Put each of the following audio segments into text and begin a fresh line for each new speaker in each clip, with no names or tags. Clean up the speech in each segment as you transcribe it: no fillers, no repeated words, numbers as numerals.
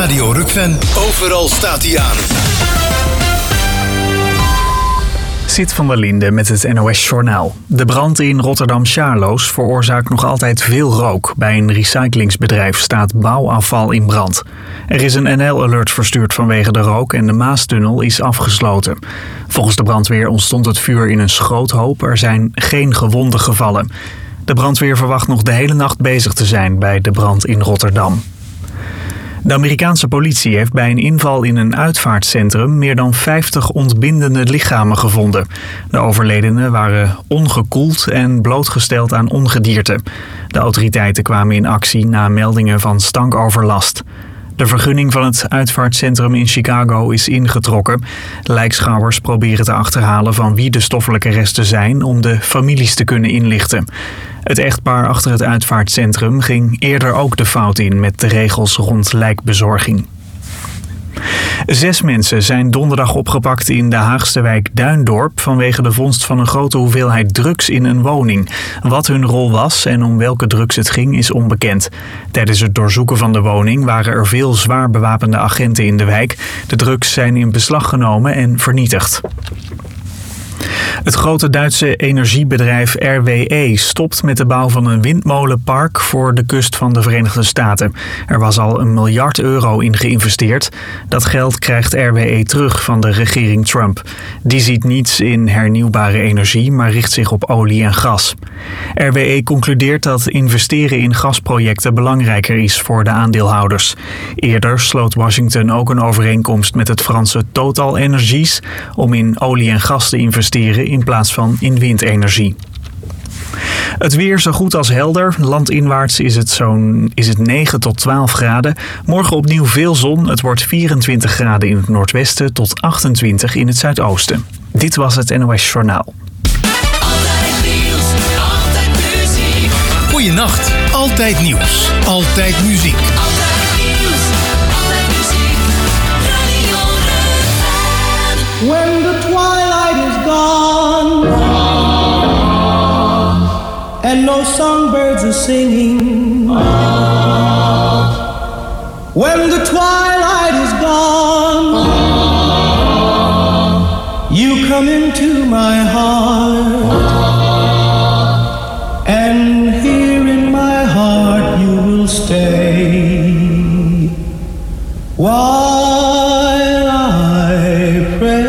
Radio Rukven. Overal staat hij aan.
Sid van der Linde met het NOS-journaal. De brand in Rotterdam-Charloes veroorzaakt nog altijd veel rook. Bij een recyclingsbedrijf staat bouwafval in brand. Er is een NL-alert verstuurd vanwege de rook en de Maastunnel is afgesloten. Volgens de brandweer ontstond het vuur in een schroothoop. Er zijn geen gewonden gevallen. De brandweer verwacht nog de hele nacht bezig te zijn bij de brand in Rotterdam. De Amerikaanse politie heeft bij een inval in een uitvaartcentrum meer dan 50 ontbindende lichamen gevonden. De overledenen waren ongekoeld en blootgesteld aan ongedierte. De autoriteiten kwamen in actie na meldingen van stankoverlast. De vergunning van het uitvaartcentrum in Chicago is ingetrokken. Lijkschouwers proberen te achterhalen van wie de stoffelijke resten zijn om de families te kunnen inlichten. Het echtpaar achter het uitvaartcentrum ging eerder ook de fout in met de regels rond lijkbezorging. 6 mensen zijn donderdag opgepakt in de Haagse wijk Duindorp vanwege de vondst van een grote hoeveelheid drugs in een woning. Wat hun rol was en om welke drugs het ging is onbekend. Tijdens het doorzoeken van de woning waren er veel zwaar bewapende agenten in de wijk. De drugs zijn in beslag genomen en vernietigd. Het grote Duitse energiebedrijf RWE stopt met de bouw van een windmolenpark voor de kust van de Verenigde Staten. Er was al €1 miljard in geïnvesteerd. Dat geld krijgt RWE terug van de regering Trump. Die ziet niets in hernieuwbare energie, maar richt zich op olie en gas. RWE concludeert dat investeren in gasprojecten belangrijker is voor de aandeelhouders. Eerder sloot Washington ook een overeenkomst met het Franse Total Energies om in olie en gas te investeren in plaats van in windenergie. Het weer zo goed als helder. Landinwaarts is het 9 tot 12 graden. Morgen opnieuw veel zon. Het wordt 24 graden in het noordwesten tot 28 in het zuidoosten. Dit was het NOS Journaal.
Altijd nieuws, altijd muziek. Goeienacht, altijd nieuws, altijd muziek. Altijd nieuws, altijd muziek. Radio Rukven.
When the twilight is gone and no songbirds are singing, when the twilight is gone, you come into my heart, and here in my heart you will stay while I pray.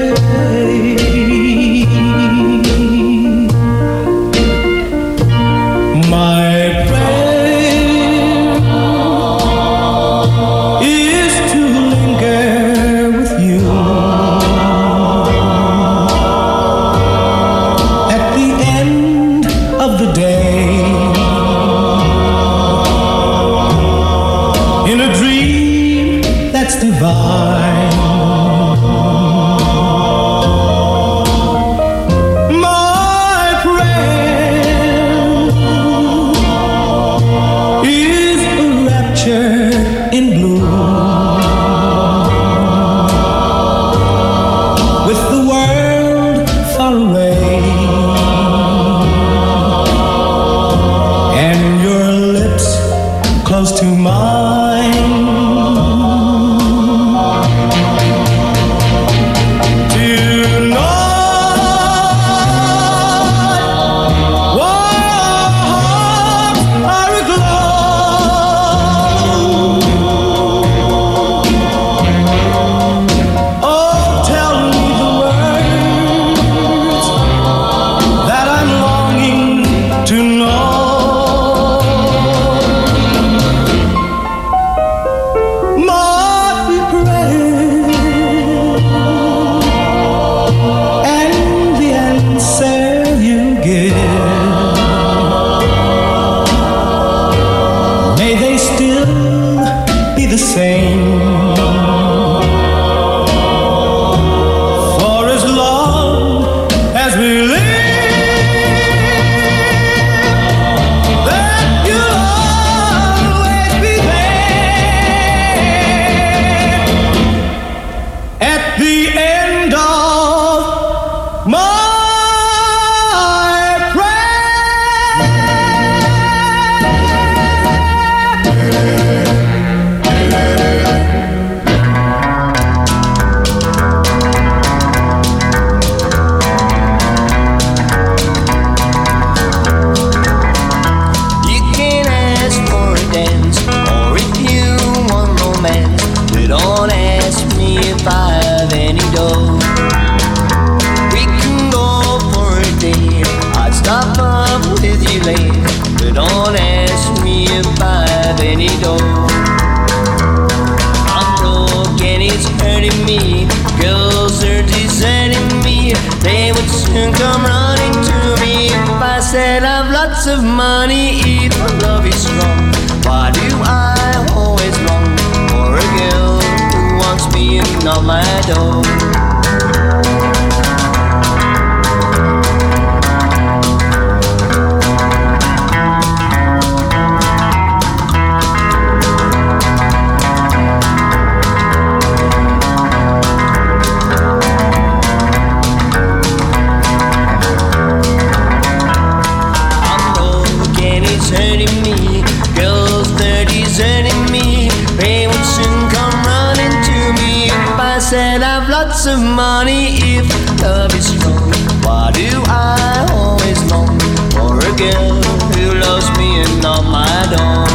Divine.
penny dough. I'm broke and it's hurting me. Girls are deserting me. They would soon come running to me if I said I've lots of money. If my love is strong, why do I always long for a girl who wants me and not my dough? Said I've lots of money if love is strong. Why do I always long for a girl who loves me and not my dog?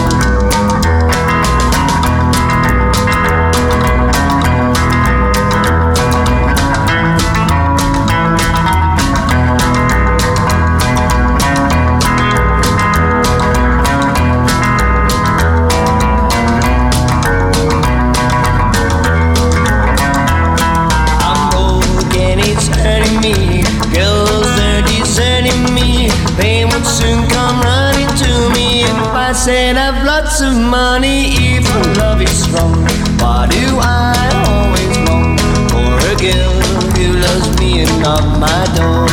I said I've lots of money if love is strong. Why do I always long for a girl who loves me and not my dog?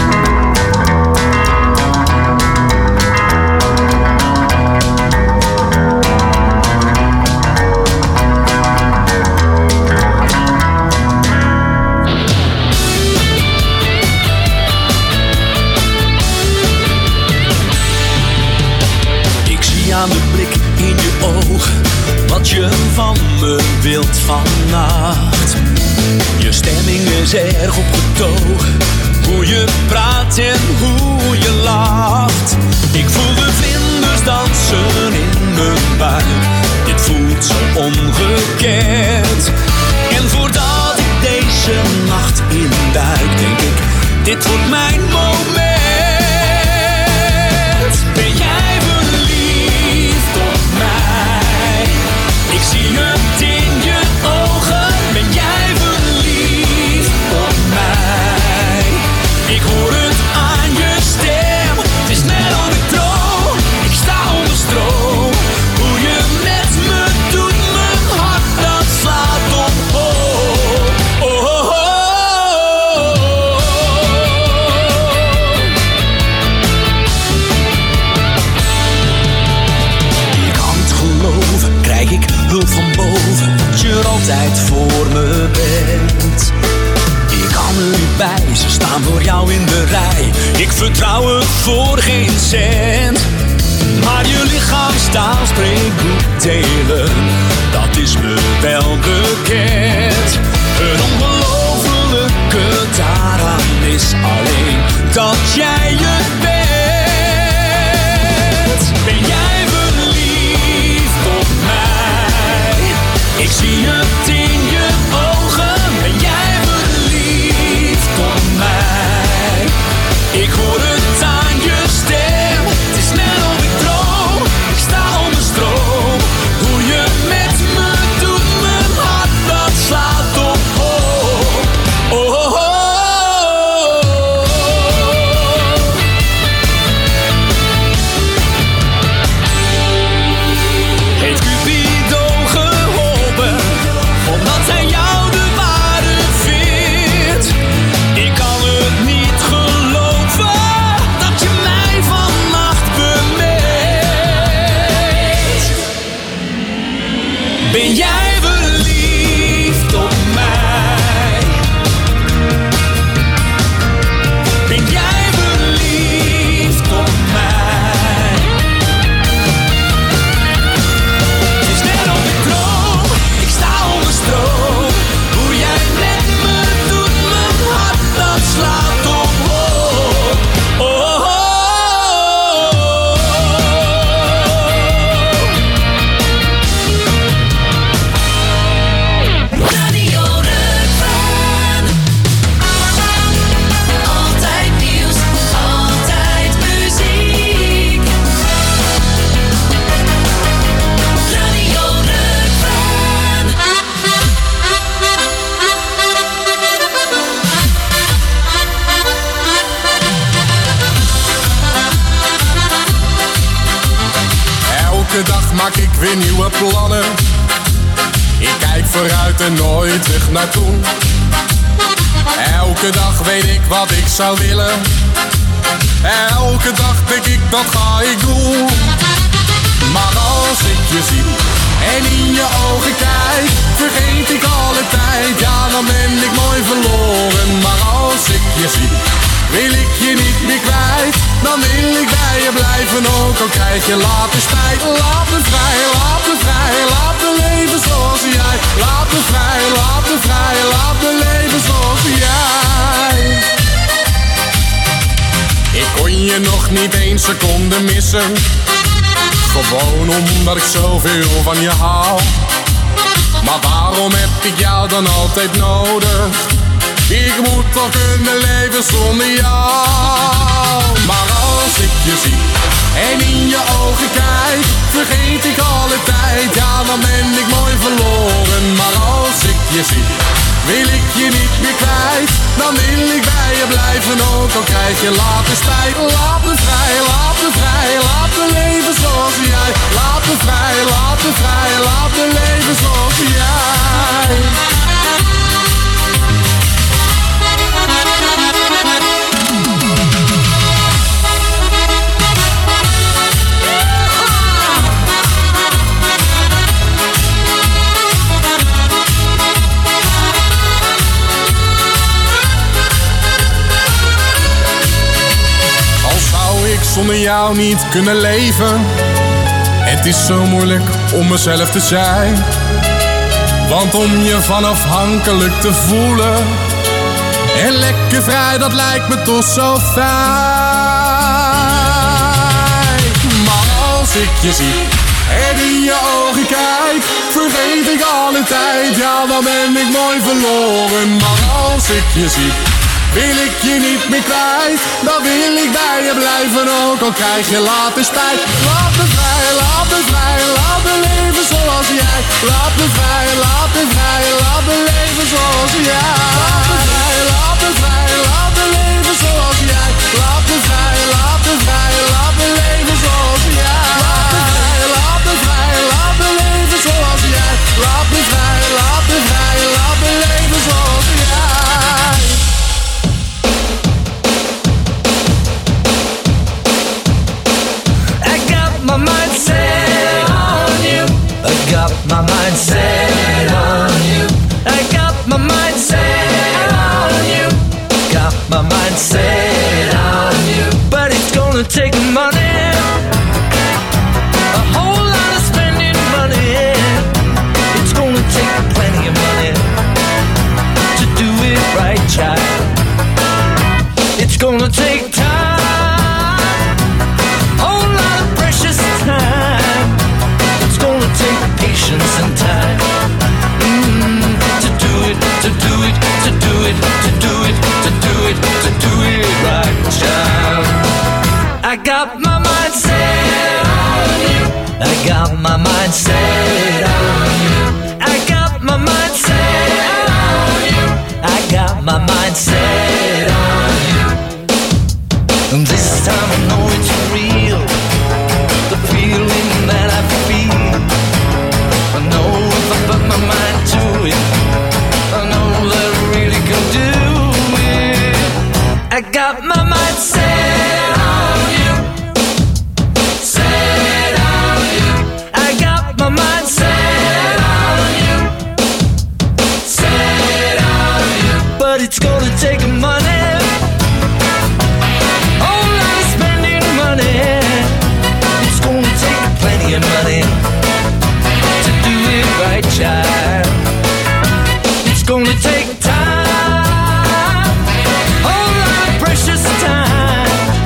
Aan de blik in je oog, wat je van me wilt vannacht. Je stemming is erg opgetogen, hoe je praat en hoe je lacht. Ik voel de vlinders dansen in mijn buik, dit voelt zo ongekend. En voordat ik deze nacht induik, denk ik, dit wordt mijn moment. Ben jij verliefd op mij? Ik zie het in je ogen. Ben jij verliefd op mij? Ik hoor het aan je stem. Het is net of ik droom. Ik sta onder stroom. Hoe je met me doet, mijn hart dat slaat omhoog. Oh, oh, oh. Krijg ik hulp van boven, dat je er altijd voor me bent. Ik kan er niet bij, ze staan voor jou in de rij. Ik vertrouw het voor geen cent. Maar je lichaamstaal spreekt boekdelen, dat is me wel bekend. Het ongelofelijke daaraan is alleen dat jij het bent. Ben jij op mij? Ik zie het in je ogen. Ben jij verliefd op mij? Ik hoor het aan je stem. Het is net of ik droom. Ik sta onder stroom. Hoe je met me doet, mijn hart dat slaat omhoog. Oh, oh, oh.
weer nieuwe plannen. Ik kijk vooruit en nooit terug naar toen. Elke dag weet ik wat ik zou willen. Elke dag denk ik, dat ga ik doen. Maar als ik je zie en in je ogen kijk, vergeet ik alle tijd. Ja, dan ben ik mooi verloren. Maar als ik je zie, wil ik je niet meer kwijt. Dan wil ik bij je blijven, ook al krijg je later spijt. Laat me vrij, laat me vrij, laat me leven zoals jij. Laat me vrij, laat me vrij, laat me leven zoals jij. Ik kon je nog niet 1 seconde missen. Gewoon omdat ik zoveel van je hou. Maar waarom heb ik jou dan altijd nodig? Ik moet toch kunnen leven zonder jou. Maar als ik je zie en in je ogen kijk, vergeet ik alle tijd. Ja, dan ben ik mooi verloren. Maar als ik je zie, wil ik je niet meer kwijt. Dan wil ik bij je blijven, ook al krijg je later spijt. Laat me vrij, laat me vrij, laat me leven zoals jij. Laat me vrij, laat me vrij, laat me leven zoals jij. Zonder jou niet kunnen leven. Het is zo moeilijk om mezelf te zijn. Want om je van afhankelijk te voelen en lekker vrij, dat lijkt me toch zo fijn. Maar als ik je zie en in je ogen kijk, vergeet ik alle tijd. Ja, dan ben ik mooi verloren. Maar als ik je zie, wil ik je niet meer kwijt. Dan wil ik bij je blijven, ook al krijg je later spijt. Laat me vrij, laat me vrij, laat me leven zoals jij. Laat me vrij, laat me vrij, laat me leven zoals jij. Laat me vrij, laat me vrij, laat me leven zoals jij. Laat me vrij, laat me vrij, laat me leven zoals jij. Laat me vrij, laat me vrij, laat me leven zoals jij. Laat me vrij, laat me vrij, laat me leven zoals jij.
My mind set on you. I got my mind set on you. I got my mind set on you. Got my mind set on you. But it's gonna take money, a whole lot of spending money. It's gonna take plenty of money to do it right, child. It's gonna take time. Patience and time to do it, to do it, to do it, to do it, to do it, to do it right, child. I got my mind set on you. I got my mind set on you. I got my mind set on you. I got my mind set on you. And this time I know it's real, the feeling that I feel. I know if I put my mind to it, I know that I really can do it. I got my mind set on you, set on you. I got my mind set on you, set on you. But it's gonna take money, whole lot of spending money. It's gonna take plenty of money to do it right, child. It's gonna take time, whole lot of precious time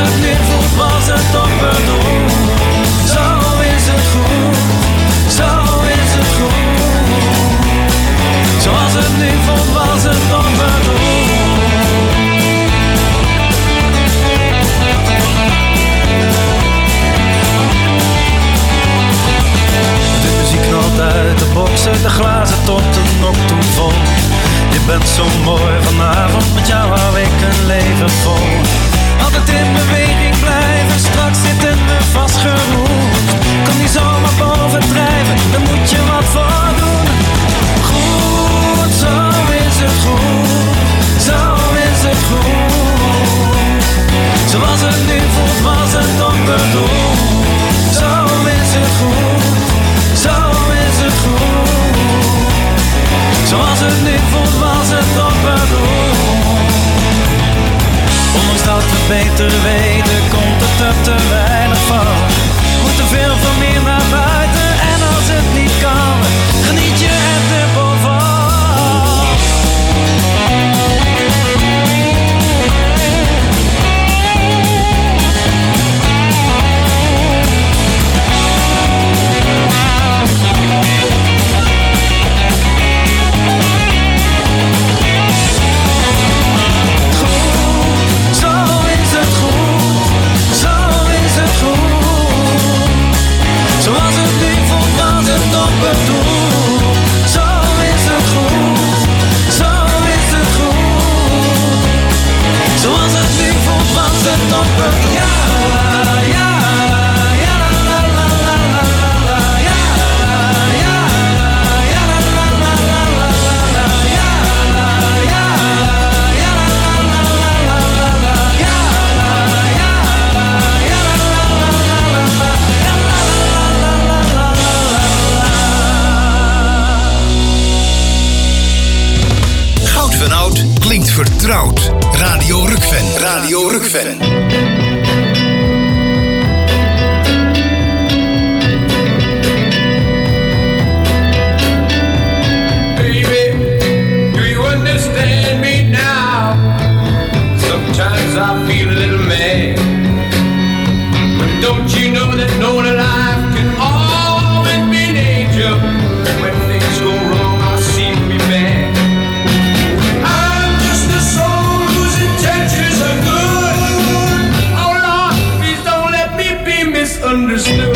het nu voelt was het toch bedoeld. Zo is het goed, zo is het goed. Zoals het nu voelt was het toch bedoeld. De muziek knalt uit de boksen, de glazen tot de nok toe vol. Je bent zo mooi vanavond, met jou hou ik een leven vol. Altijd in beweging blijven, straks zitten we vastgeroest. Kom niet zomaar bovendrijven, daar moet je wat voor doen. Goed, zo is het goed, zo is het goed. Zoals het nu voelt was het toch bedoeld. Zo is het goed, zo is het goed. Zoals het nu voelt was het toch bedoeld. Ondanks dat we beter weten, komt het er te weinig van. Moet er veel van meer naar buiten en als het niet kan, geniet je er dubbel van.
Klinkt vertrouwd. Radio Rukven. Radio Rukven.
Sometimes I feel a little mad, but don't you know that no life can always be an angel? When things go wrong, I seem to be bad. I'm just a soul whose intentions are good. Oh Lord, please don't let me be misunderstood.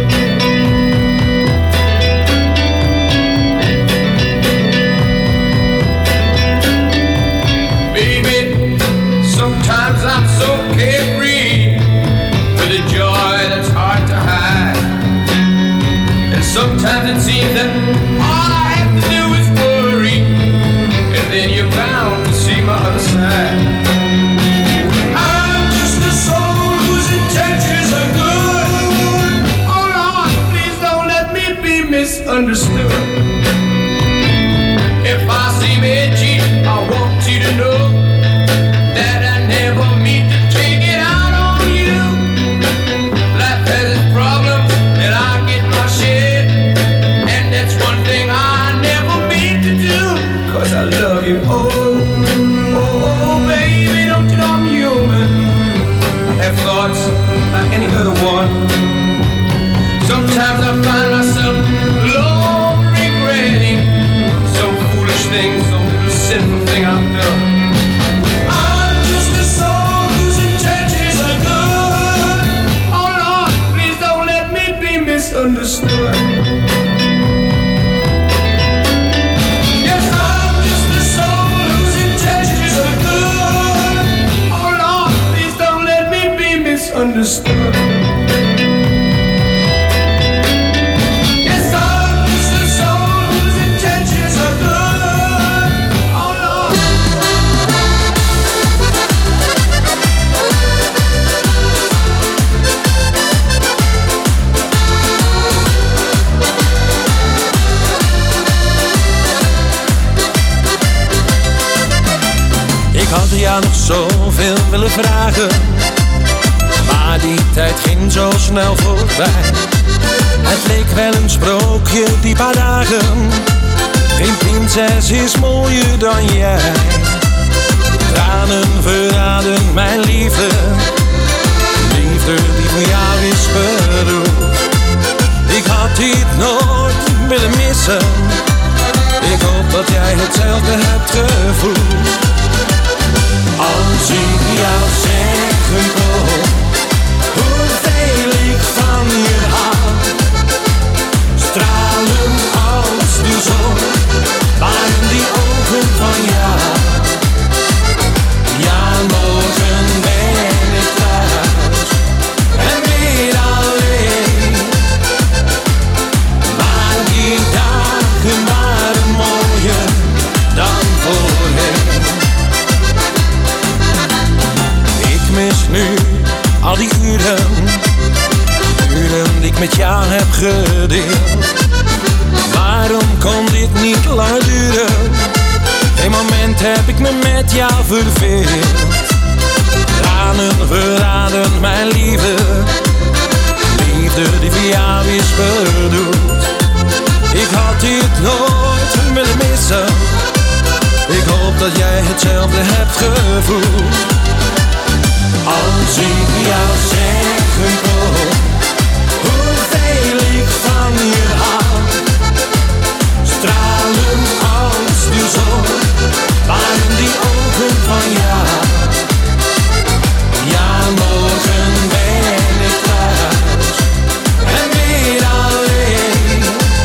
Sometimes I'm so carefree, with a joy that's hard to hide. And sometimes it seems that all I have to do is worry, and then you're bound to see my other side. I'm just a soul whose intentions are good. Oh Lord, please don't let me be misunderstood. If I seem edgy, I want you to know that I never mean to take it out on you. Life has its problems and I get my share, and that's one thing I never mean to do, 'cause I love you. Oh, baby, don't you know I'm human? I have thoughts like any other one. Sometimes I find myself alone regretting some foolish thing, some sinful thing I've done. Understood. Yes, I'm just a soul whose intentions are good. Oh Lord, please don't let me be misunderstood. Yes, I'm just a soul whose intentions are good. Oh Lord. Ik had jou nog zoveel willen vragen, maar die tijd ging zo snel voorbij. Het leek wel een sprookje die paar dagen, geen prinses is mooier dan jij. Tranen verraden mijn liefde,
uren die ik met jou heb gedeeld. Waarom kon dit niet lang duren? Een moment heb ik me met jou verveeld. Tranen verraden mijn liefde, liefde die voor jou is bedoeld. Ik had dit nooit willen missen. Ik hoop dat jij hetzelfde hebt gevoeld. Als ik jou zeggen kon hoeveel ik van je hou, stralend als de zon, waren die ogen van jou. Ja, morgen ben ik thuis en weer alleen.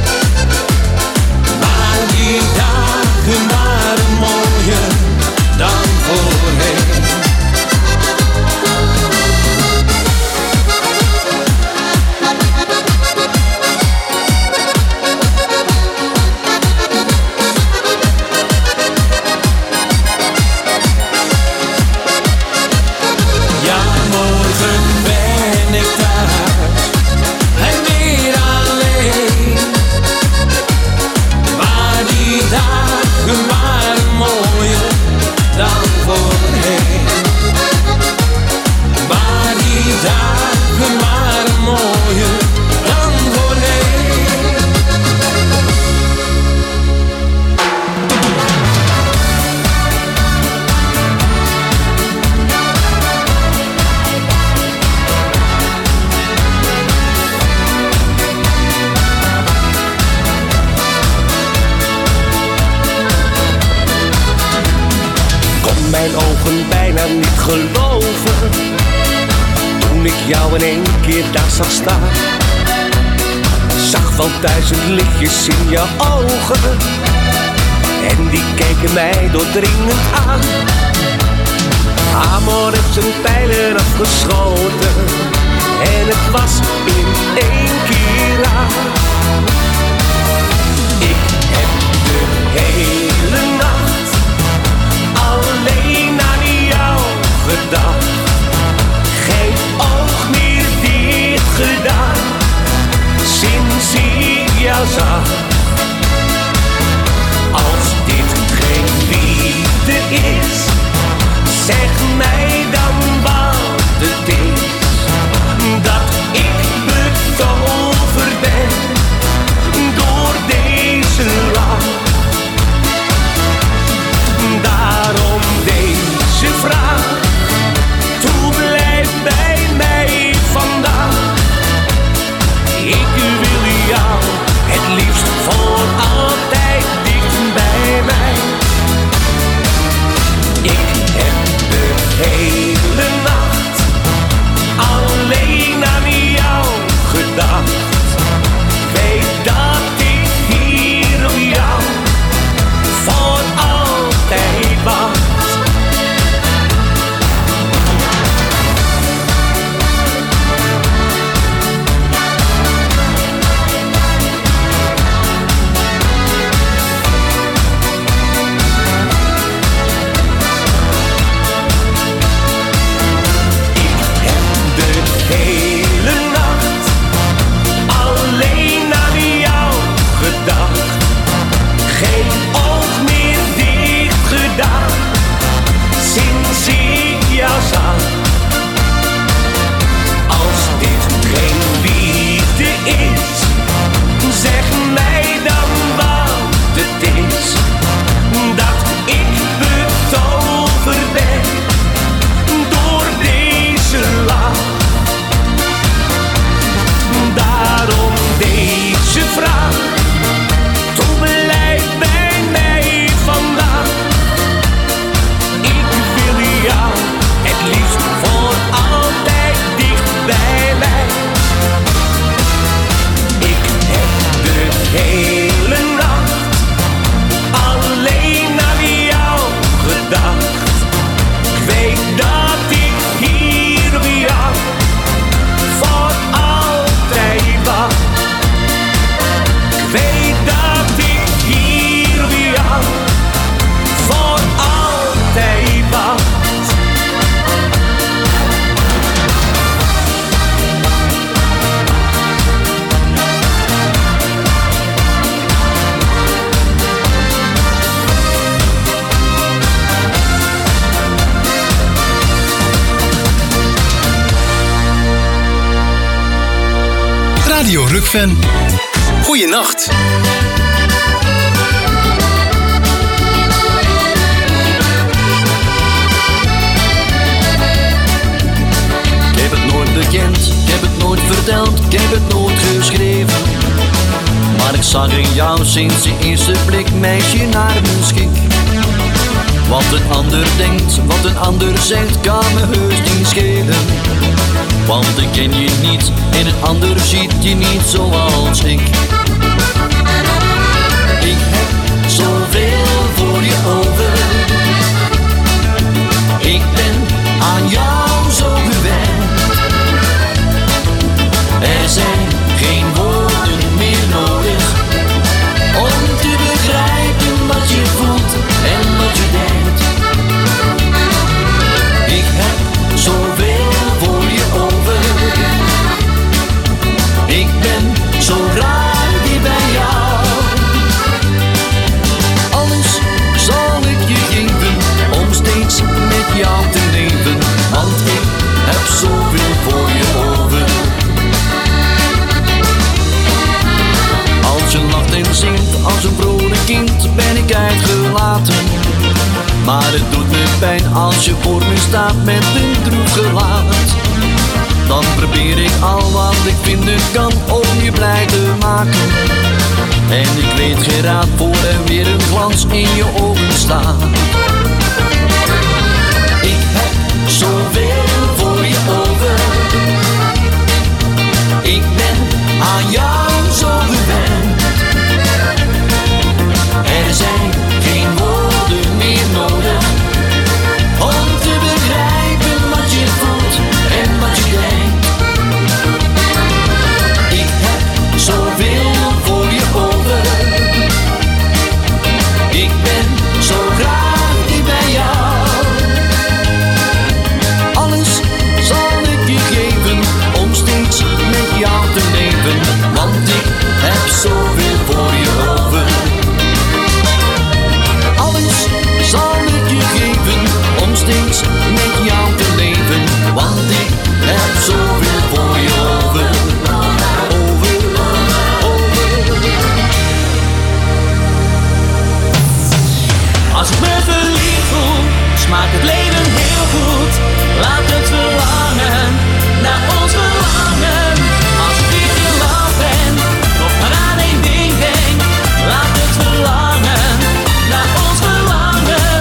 Maar die dagen waren mooier dan voorheen. Mijn ogen bijna niet geloven toen ik jou in één keer daar zag staan. Zag wel 1000 lichtjes in je ogen en die keken mij doordringend aan. Amor heeft zijn pijlen afgeschoten en het was in één keer raar. Ik heb de hele nacht alleen aan jou gedacht, geen oog meer dicht gedaan, sinds ik jou zag. Als dit geen liefde is, zeg mij dan wat het is, dat ik
Radio Rukven. Goeienacht.
Ik heb het nooit bekend, ik heb het nooit verteld, ik heb het nooit geschreven. Maar ik zag in jou sinds de eerste blik, meisje naar mijn schik. Wat een ander denkt, wat een ander zegt, kan me heus niet schelen. Want ik ken je niet en een ander ziet je niet zoals ik. Ik heb zoveel voor je over. Ik ben aan jou zo gewend. Er zijn geen woorden meer nodig om te begrijpen wat je voelt en wat je denkt. Ik heb zoveel voor je over. Ik ben zo graag die bij jou. Alles zal ik je geven om steeds met jou te leven. Want ik heb zoveel voor je over. Als je lacht en zingt als een vrolijk kind ben ik uitgelaten. Maar het doet me pijn als je voor me staat met een droef gelaat. Dan probeer ik al wat ik vinden kan om je blij te maken. En ik weet geen raad voor er weer een glans in je ogen staat. Ik heb zoveel voor je over. Ik ben aan jou zo gewend. Er zijn geen woorden meer nodig om te begrijpen wat je voelt en wat je denkt. Ik heb zoveel voor je over. Ik ben zo graag die bij jou. Alles zal ik je geven om steeds met jou te leven. Want ik heb zoveel voor je over. Alles zal ik je geven om steeds met jou te leven. Want ik heb zoveel voor je over. Als ik me verliefd voel, smaakt het leven heel goed. Laat het verlangen naar ons verlangen. Als ik weer in love ben, nog maar aan één ding denk. Laat het verlangen naar ons verlangen.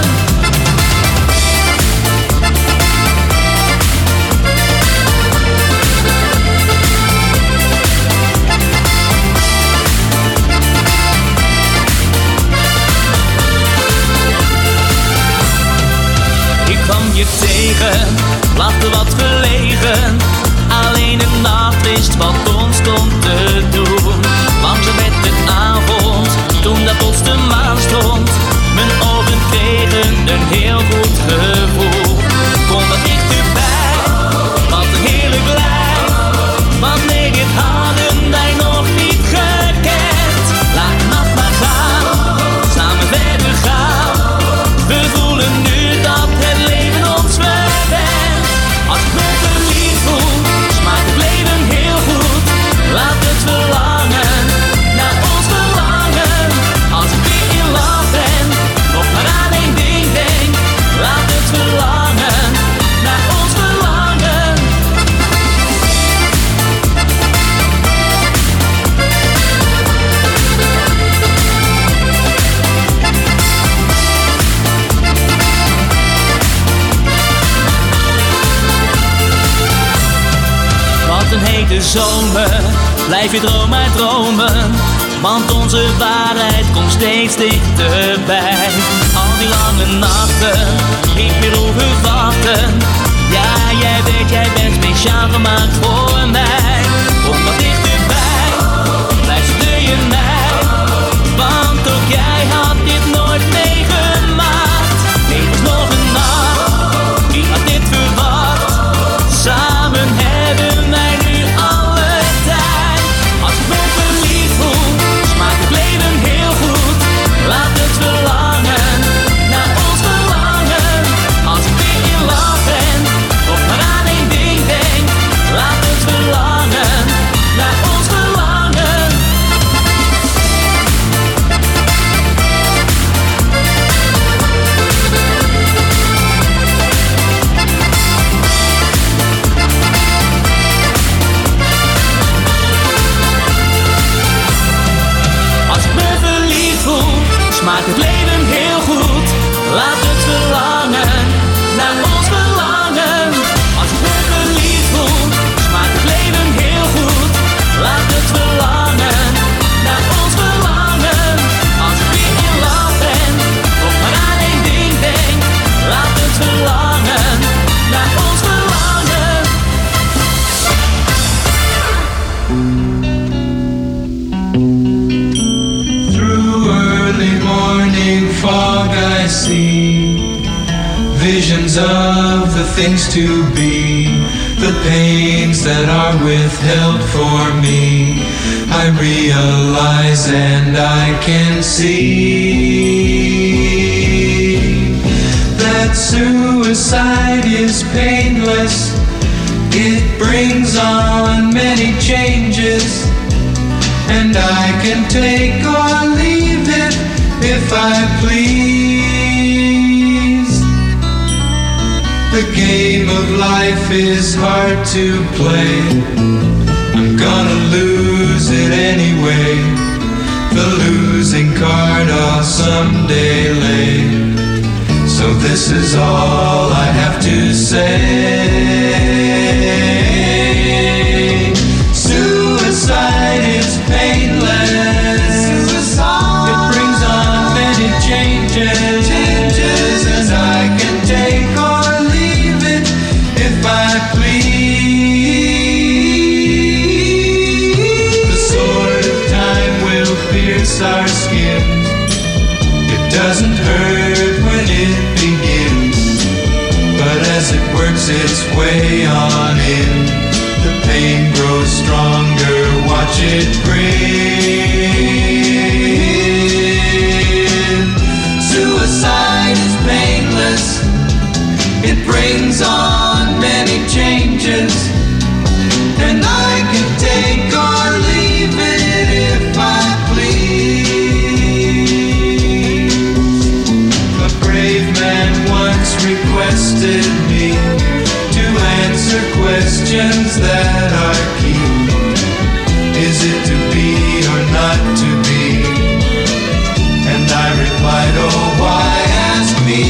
Ik kwam je tegen, lachte wat verlegen. Alleen een nacht wist wat ons stond te doen. Langzaam werd het avond, toen dat plots de maan stond. Mijn ogen kregen een heel goed gevoel. Kom wat dichterbij, wat een heerlijk lijf. Wanneer dit hadden wij nog niet gekend. Laat de nacht maar gaan, samen verder gaan. We voelen nu dat het leven ons verwendt. Als ik me verliefd voel, smaakt het leven heel goed. Laat het verlangen naar ons verlangen. Als ik weer in love ben, nog maar aan één ding denk. Laat het verlangen naar ons verlangen. Wat een hete zomer, blijf je droom maar dromen. Want onze waarheid komt steeds dichterbij. Al die lange nachten, niet meer hoeven wachten. Ja, jij weet, jij bent speciaal gemaakt voor mij. Kom wat dichterbij, luister je mij. Want ook jij had dit nooit meegemaakt. Nee, het was nog een nacht, wie had dit verwacht? Samen hebben wij nu alle tijd. Als ik me verliefd voel, smaakt het leven heel goed. Laat het verlangen naar ons verlangen. Als ik weer in love ben, nog maar aan één ding denk. Laat het
Through early morning fog I see visions of the things to be, the pains that are withheld for me. I realize and I can see that suicide is painless. It brings on many changes, and I can take or leave it if I please. The game of life is hard to play. I'm gonna lose it anyway. The losing card I'll someday lay. So this is all I have to say. Suicide is painless. Suicide. It brings on many changes, and I can take or leave it if I please. The sword of time will pierce our skin. It doesn't hurt when it begins, but as it works its way on in, the pain grows stronger, watch it grin. Suicide is painless. It brings on many changes, and I can take or leave it if I please. A brave man once requested me to answer questions that are key. Is it to be or not to be? And I replied, oh, why ask me?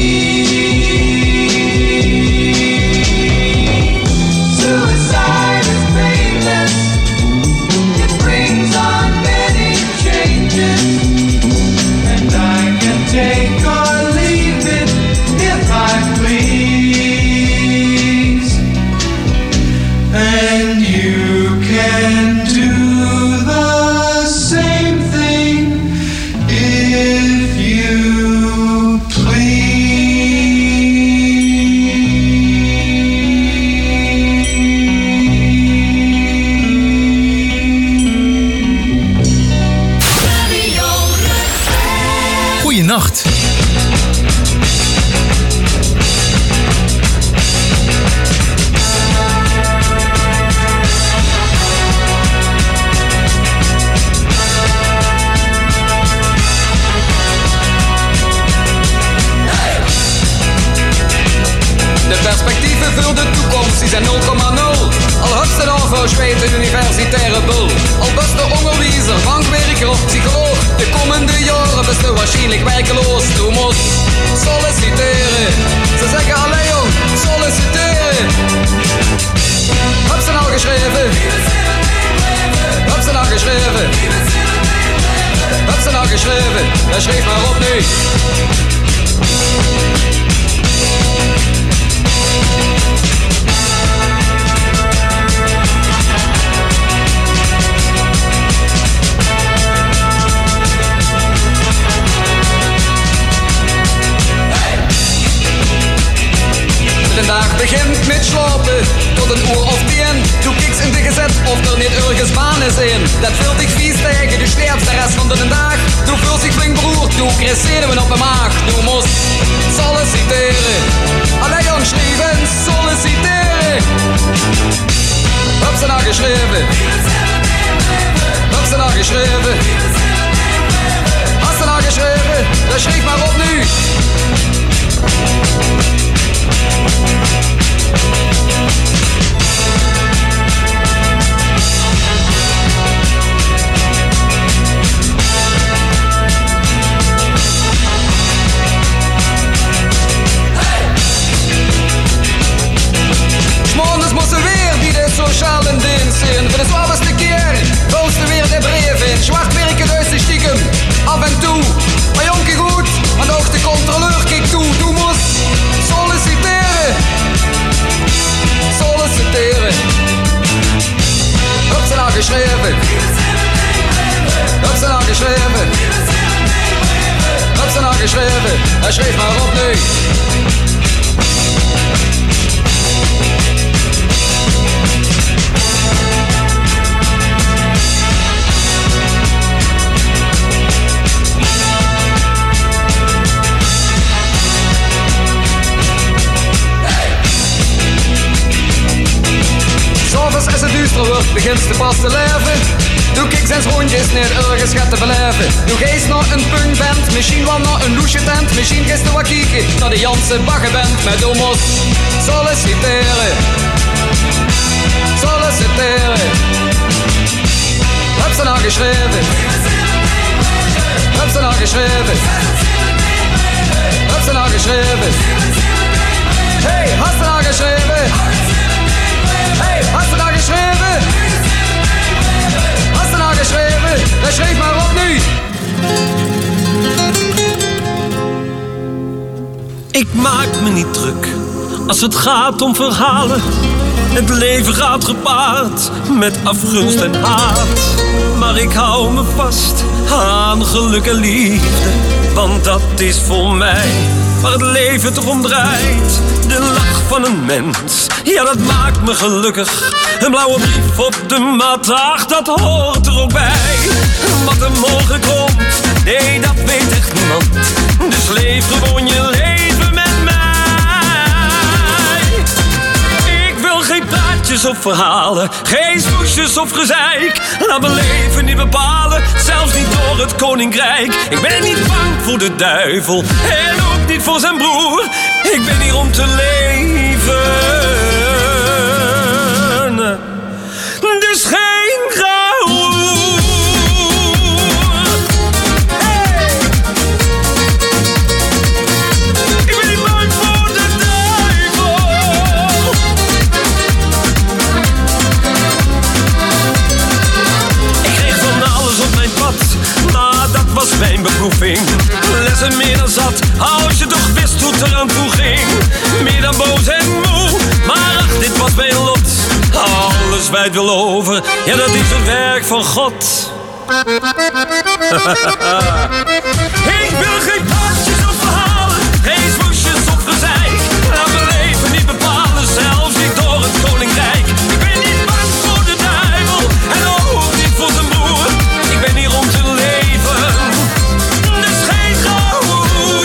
Suicide is painless. It brings on many changes, and I can take or leave it if I please. And you can do the same thing if you please.
Goeienacht.
De perspectieven voor de toekomst die zijn 0,0. Al hebt ze dan verspeet een universitaire bul. Al best de onderwijzer, bankwerker of psycholoog. De komende jaren best du waarschijnlijk werkeloos. Du moest solliciteren. Ze zeggen alleen jong, solliciteren. Heb ze nou geschreven? Heb ze nou geschreven? Heb ze nou geschreven? Ja, schreef maar op nu. De dag begint met slapen tot een uur of 10. Du kijkt in de gezet of er niet ergens banen zijn. Dat vult dich vies tegen, du sterft de rest van de dag. Du voelt zich flink beroerd, du krijgt zenuwen op de maag. Du moest solliciteren. Alleen jong schrijven, solliciteren. Heb ze nou geschreven? Heb ze nou geschreven? Hast ze nou geschreven? Dan schrijf maar op nu. Morgens moest ze weer die de sociale dienst zijn. Voor de zwaarste keer volgt ze weer de brief in. Zwart werken dus de stiekem af en toe. Maar jonkie goed, want ook de controleur kijkt toe. Du moest solliciteren. geschreven, hij schreef maar op nu. Als het duister wordt, begint ze pas te leven. Doe ik zijn schoentjes neer, ergens gaat te beleven. Doe geest nog een punkband, misschien wel nog een loesje tent. Misschien gisteren wat kieken naar de Janse baggenband. Met omos solliciteren. Solliciteren. Heb ze nou geschreven? Heb ze nou geschreven? Heb ze nou geschreven? Hey, had ze nou geschreven? Hey, had ze nou geschreven? Had ze nou geschreven? Dan schreef maar op nu.
Ik maak me niet druk als het gaat om verhalen. Het leven gaat gepaard met afgunst en haat. Maar ik hou me vast aan geluk en liefde, want dat is voor mij waar het leven toch om draait. De lach van een mens, ja dat maakt me gelukkig. Een blauwe brief op de mat, ach dat hoort er ook bij. Wat er morgen komt, nee dat weet echt niemand. Dus leef gewoon je leven met mij. Ik wil geen praatjes of verhalen, geen smoesjes of gezeik. Laat mijn leven niet bepalen, zelfs niet door het koninkrijk. Ik ben niet bang voor de duivel en ook niet voor zijn broer. Ik ben hier om te leven. Dus geen gehoor. Hey! Ik ben niet bang voor de duivel. Ik kreeg van alles op mijn pad, maar dat was mijn beproeving. Lessen meer dan zat, als je toch wist hoe het eraan toe ging. Meer dan boos en moe, maar ach, dit was mijn lot. Alles wijd wil over, ja dat is het werk van God. Ik wil geen praatjes of verhalen, geen smoesjes of gezeik. Laat mijn leven niet bepalen, zelfs niet door het koninkrijk. Ik ben niet bang voor de duivel en ook niet voor zijn broer. Ik ben hier om te leven, dus geen gehoor.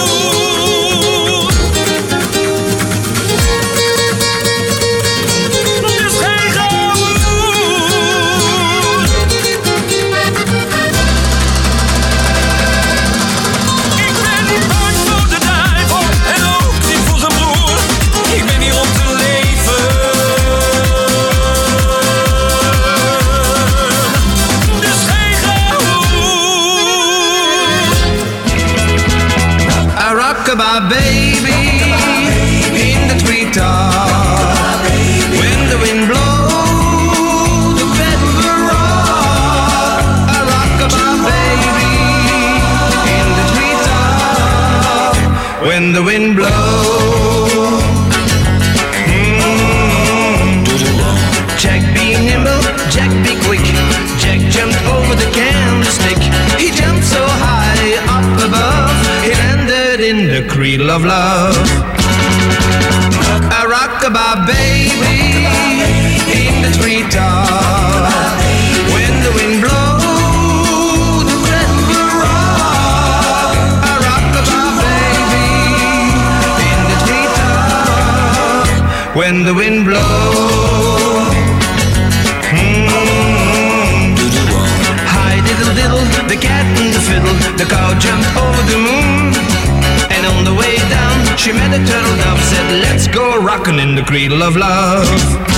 Rockabye baby in the treetop. When the wind blows, the bed will rock. A rockabye baby in the treetop. When the wind blows. Jack be nimble, Jack be quick. Jack jumped over the candlestick. He jumped so high up above, he landed in the cradle of love. A rockabye baby in the treetop. When the wind blows, the bed will rock. A rockabye baby in the treetop. When the wind blows. Hi diddle diddle, the cat and the fiddle. The cow jumped over the moon, and on the way down she met a turtle dove. Said let's go rockin' in the cradle of love.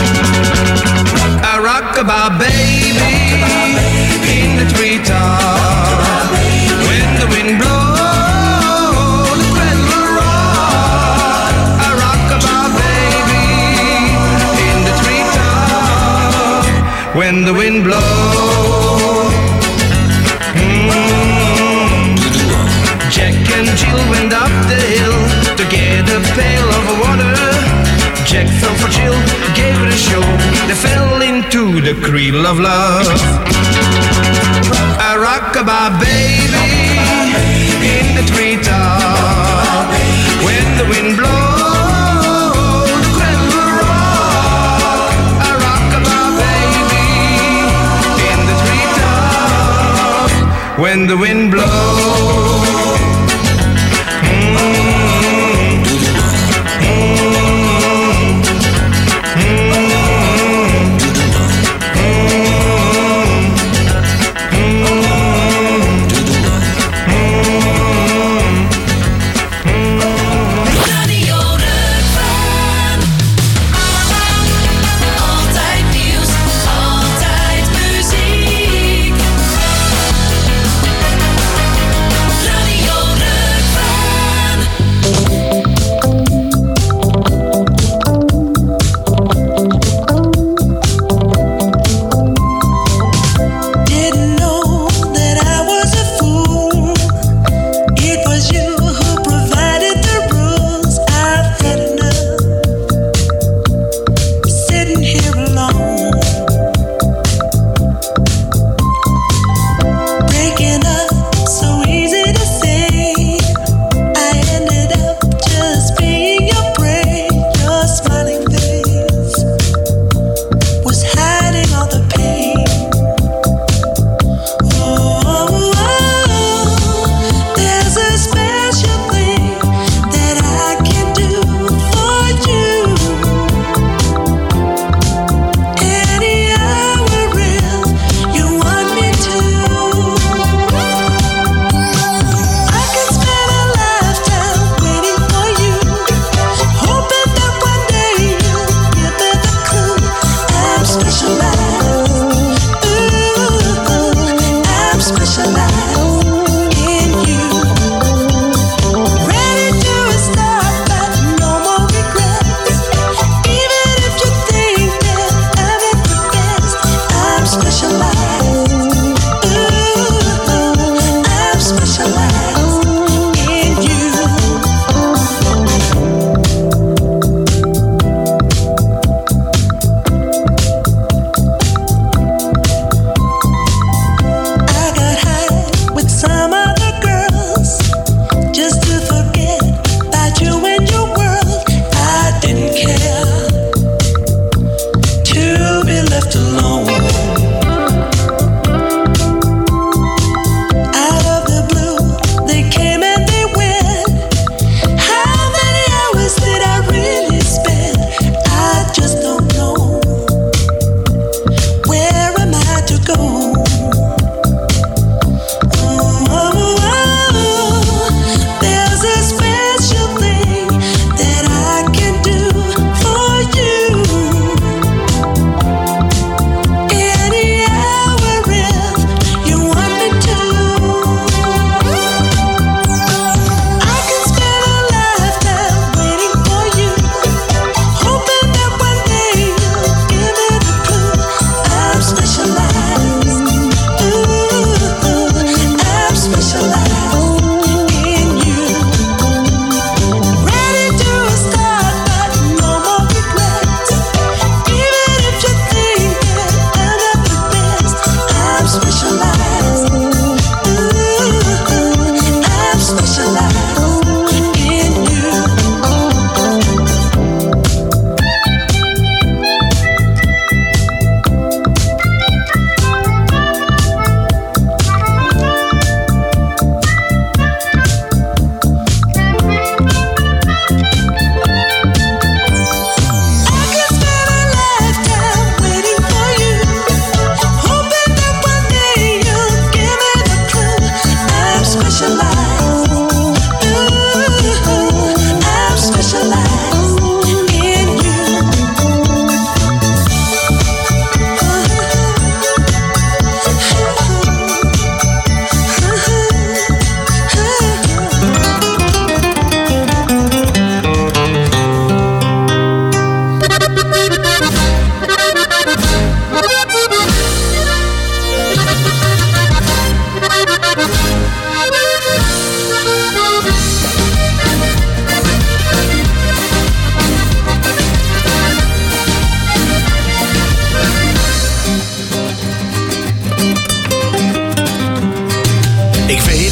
A rockabye baby in the treetop. When the wind blows, the cradle will rock. A rockabye baby in the treetop. When the wind blows. Jack and Jill went up the hill to get a pail of water. Jack fell for Jill, gave her a show. They fell into the cradle of love. A rockabye baby in the treetop. When the wind blows, the cradle will rock. A rock-a-bye baby in the treetop. When the wind blows.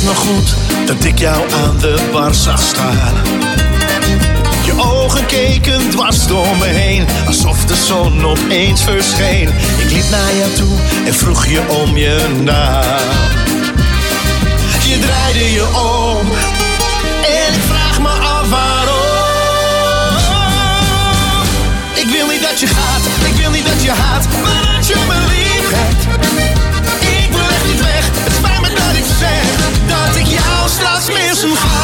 nog goed dat ik jou aan de bar zag staan. Je ogen keken dwars door me heen, alsof de zon opeens verscheen. Ik liep naar jou toe en vroeg je om je naam. Je draaide je om en ik vraag me af waarom. Ik wil niet dat je gaat, ik wil niet dat je haat, maar dat je me lief hebt. Ik wil echt niet weg, het spijt me dat ik zeg dat ik jou straks missen ga.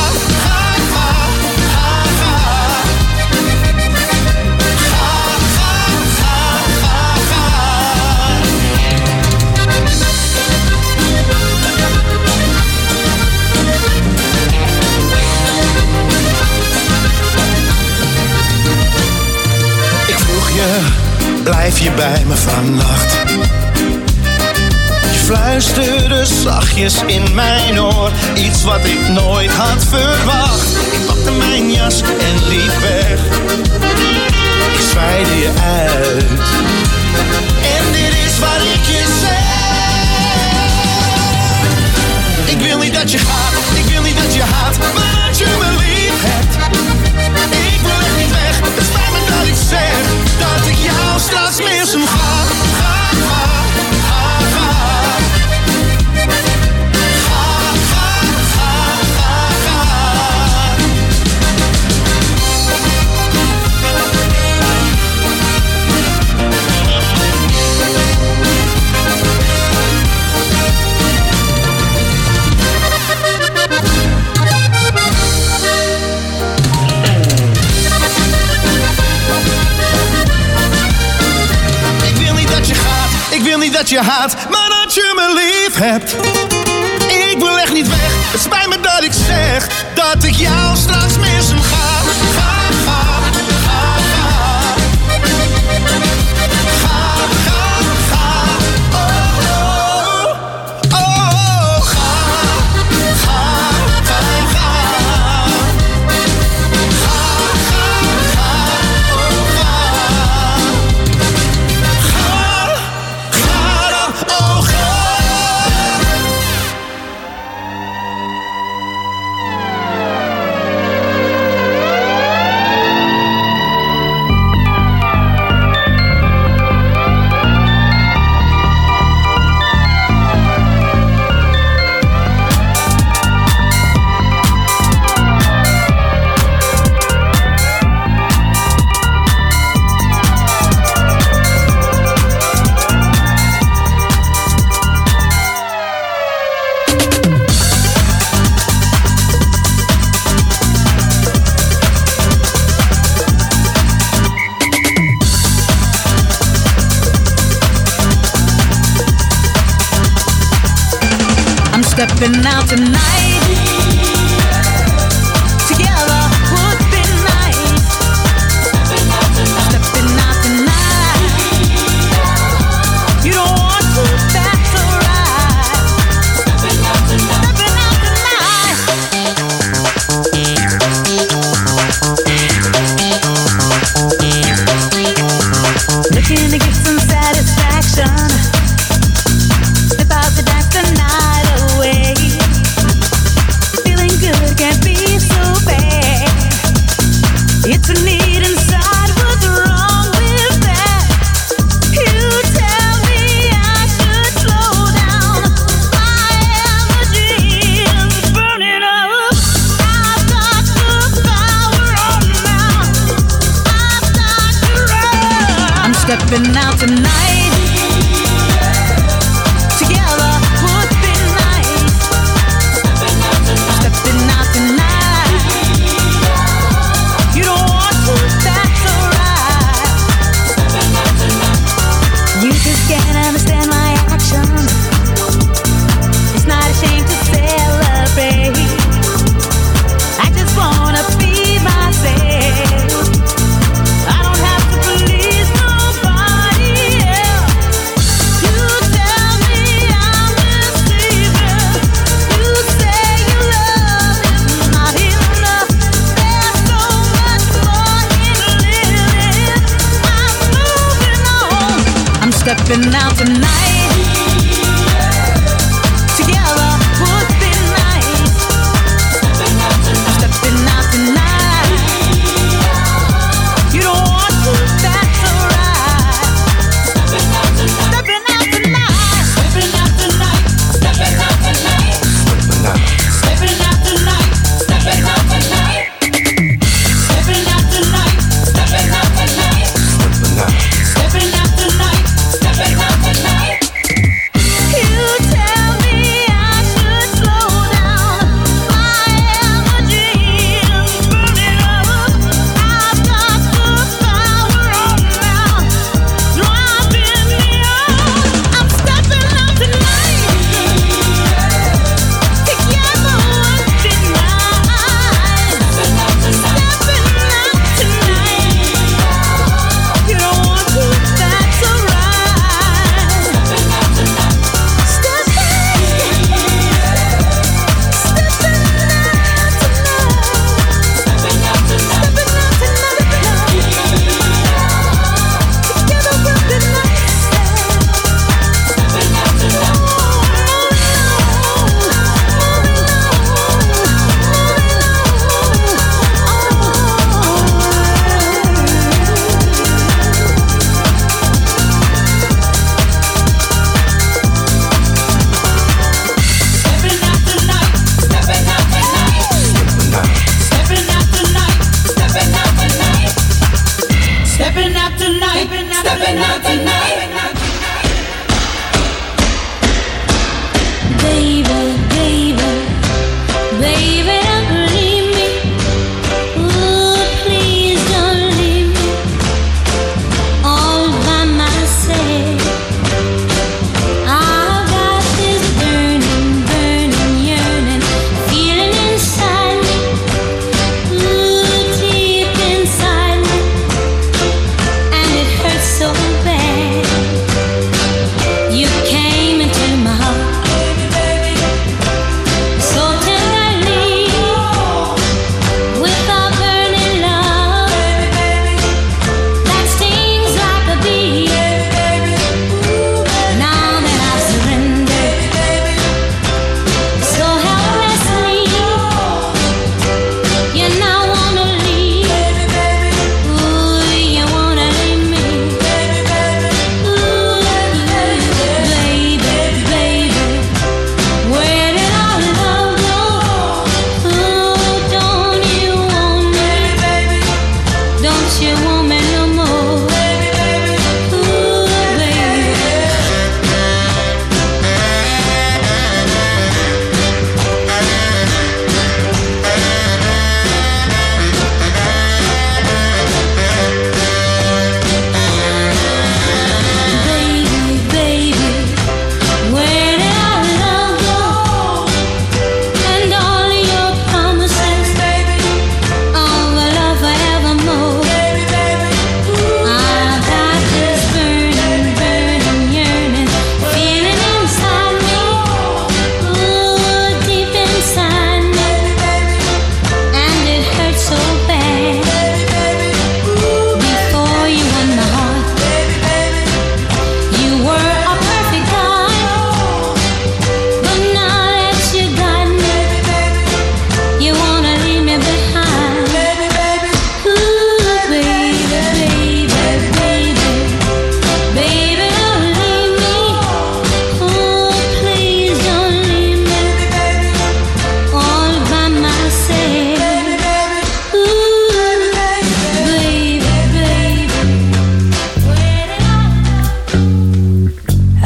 Blijf je bij me vannacht? Je fluisterde zachtjes in mijn oor, iets wat ik nooit had verwacht. Ik pakte mijn jas en liep weg. Ik zwaaide je uit. En dit is wat ik je zeg. Ik wil niet dat je gaat, ik wil niet dat je haat, maar dat je me lief hebt. Ik wil echt niet weg, het spijt me dat ik zeg dat ik jou straks missen ga. Ik wil niet dat je haat, maar dat je me lief hebt. Ik wil echt niet weg, het spijt me dat ik zeg dat ik jou straks missen ga.
Stepping out tonight, together would be nice. Stepping out tonight, you don't want to, that's alright. Stepping out tonight, looking to get some satisfaction. Step out to dance the night away.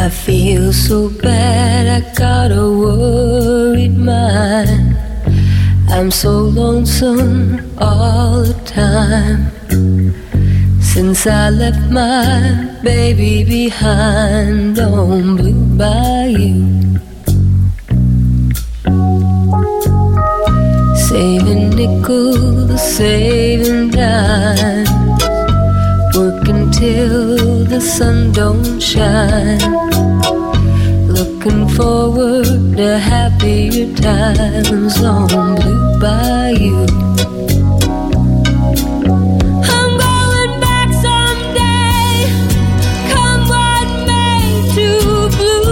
I feel so bad, I got a worried mind. I'm so lonesome all the time. Since I left my baby behind on Blue Bayou. Saving nickels, saving dimes, working till the sun don't shine. Looking forward to happier times on Blue Bayou.